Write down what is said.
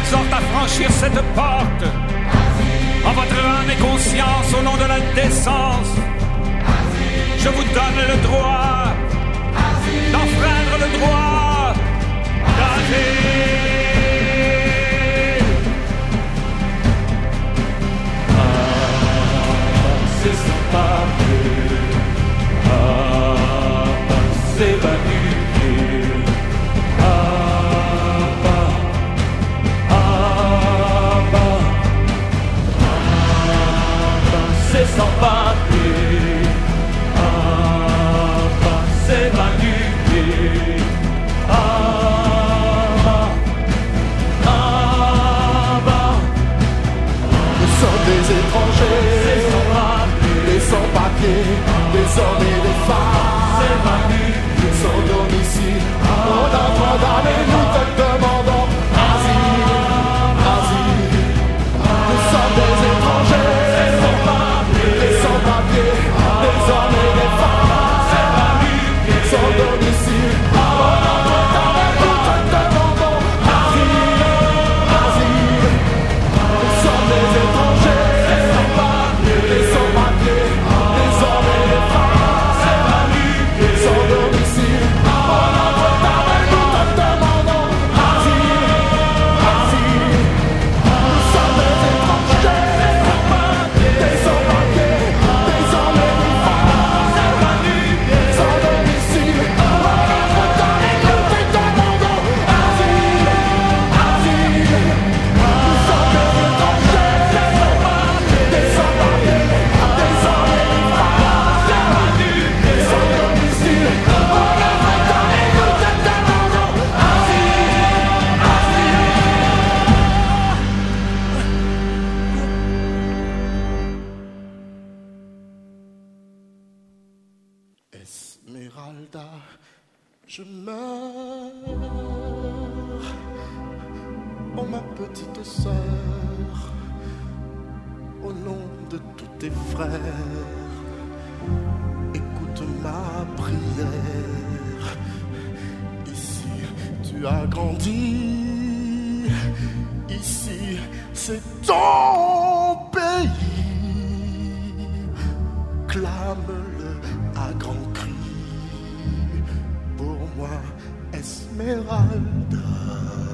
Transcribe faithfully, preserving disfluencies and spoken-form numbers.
exhorte à franchir cette porte. En votre âme et conscience, au nom de la décence, je vous donne le droit d'enfreindre le droit d'agir. Ah, c'est sympa, ah, c'est vanité, ah, bah, ah, bah, ah, bah, c'est sans papier, ah, bah, c'est vanité, ah, bah, ah, bah. Nous sommes des étrangers, des sans-papiers, des hommes et des femmes, sans domicile. On a droit d'aller, nous te demandons asile, asile. Nous sommes des étrangers, des sans-papiers, des hommes et des femmes, sans domicile. On a droit d'aller, nous te demandons asile, asile. Nous sommes des étrangers, des sans-papiers, des hommes et des femmes, sans domicile. On a droit d'aller, nous te demandons asile, asile. Nous sommes des étrangers, des sans-papiers, des hommes et des femmes, sans domicile. On a droit d'aller, nous te demandons asile, asile. Nous sommes des étrangers, des sans-papiers, des hommes et des femmes, sans domicile. On a droit d'aller, nous te demandons asile, asile. Esmeralda, je meurs. Oh ma petite sœur, au nom de tous tes frères, écoute ma prière. Ici tu as grandi, ici c'est ton pays. Clame-le à grands cris, pour moi Esmeralda.